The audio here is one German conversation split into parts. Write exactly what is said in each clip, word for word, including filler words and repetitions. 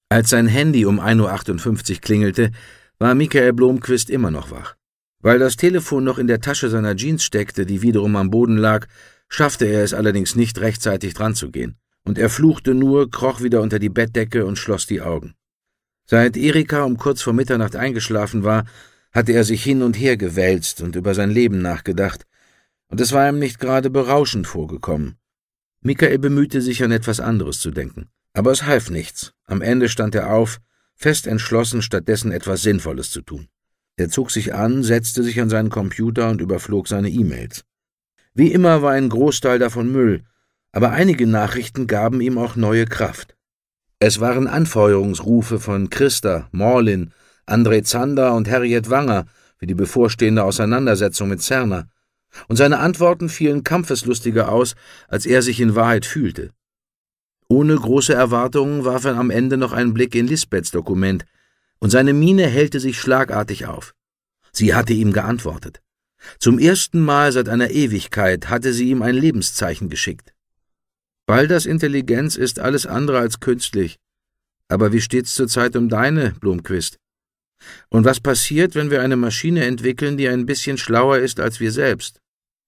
Als sein Handy um ein Uhr achtundfünfzig klingelte, war Michael Blomqvist immer noch wach. Weil das Telefon noch in der Tasche seiner Jeans steckte, die wiederum am Boden lag, schaffte er es allerdings nicht, rechtzeitig dran zu gehen. Und er fluchte nur, kroch wieder unter die Bettdecke und schloss die Augen. Seit Erika um kurz vor Mitternacht eingeschlafen war, hatte er sich hin und her gewälzt und über sein Leben nachgedacht, und es war ihm nicht gerade berauschend vorgekommen. Michael bemühte sich, an etwas anderes zu denken. Aber es half nichts. Am Ende stand er auf, fest entschlossen, stattdessen etwas Sinnvolles zu tun. Er zog sich an, setzte sich an seinen Computer und überflog seine E-Mails. Wie immer war ein Großteil davon Müll, aber einige Nachrichten gaben ihm auch neue Kraft. Es waren Anfeuerungsrufe von Christa, Morlin, André Zander und Harriet Wanger für die bevorstehende Auseinandersetzung mit Cerna, und seine Antworten fielen kampfeslustiger aus, als er sich in Wahrheit fühlte. Ohne große Erwartungen warf er am Ende noch einen Blick in Lisbeths Dokument, und seine Miene hellte sich schlagartig auf. Sie hatte ihm geantwortet. Zum ersten Mal seit einer Ewigkeit hatte sie ihm ein Lebenszeichen geschickt. Balders Intelligenz ist alles andere als künstlich. Aber wie steht's zurzeit um deine, Blomqvist? Und was passiert, wenn wir eine Maschine entwickeln, die ein bisschen schlauer ist als wir selbst?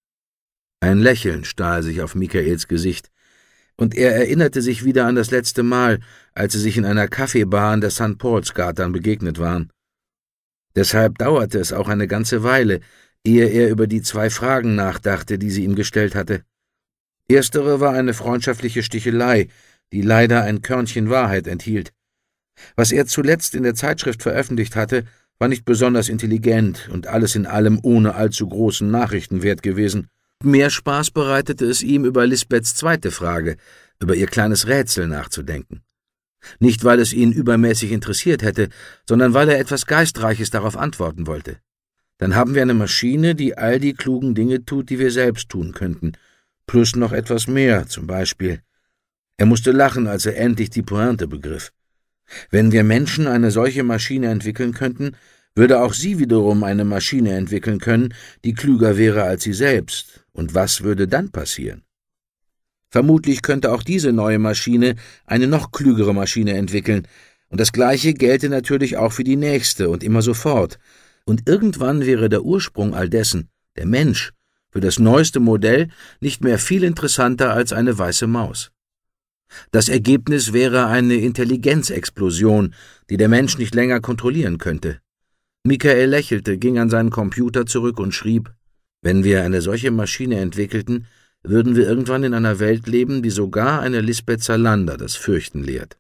Ein Lächeln stahl sich auf Michaels Gesicht, und er erinnerte sich wieder an das letzte Mal, als sie sich in einer Kaffeebar an der Sankt Paulsgatan begegnet waren. Deshalb dauerte es auch eine ganze Weile, ehe er über die zwei Fragen nachdachte, die sie ihm gestellt hatte. Erstere war eine freundschaftliche Stichelei, die leider ein Körnchen Wahrheit enthielt. Was er zuletzt in der Zeitschrift veröffentlicht hatte, war nicht besonders intelligent und alles in allem ohne allzu großen Nachrichtenwert gewesen. Mehr Spaß bereitete es ihm, über Lisbeths zweite Frage, über ihr kleines Rätsel nachzudenken. Nicht, weil es ihn übermäßig interessiert hätte, sondern weil er etwas Geistreiches darauf antworten wollte. Dann haben wir eine Maschine, die all die klugen Dinge tut, die wir selbst tun könnten, plus noch etwas mehr, zum Beispiel. Er musste lachen, als er endlich die Pointe begriff. Wenn wir Menschen eine solche Maschine entwickeln könnten, würde auch sie wiederum eine Maschine entwickeln können, die klüger wäre als sie selbst. Und was würde dann passieren? Vermutlich könnte auch diese neue Maschine eine noch klügere Maschine entwickeln, und das Gleiche gelte natürlich auch für die nächste und immer so fort. Und irgendwann wäre der Ursprung all dessen, der Mensch, für das neueste Modell nicht mehr viel interessanter als eine weiße Maus. Das Ergebnis wäre eine Intelligenzexplosion, die der Mensch nicht länger kontrollieren könnte. Michael lächelte, ging an seinen Computer zurück und schrieb: Wenn wir eine solche Maschine entwickelten, würden wir irgendwann in einer Welt leben, die sogar eine Lisbeth Salander das Fürchten lehrt.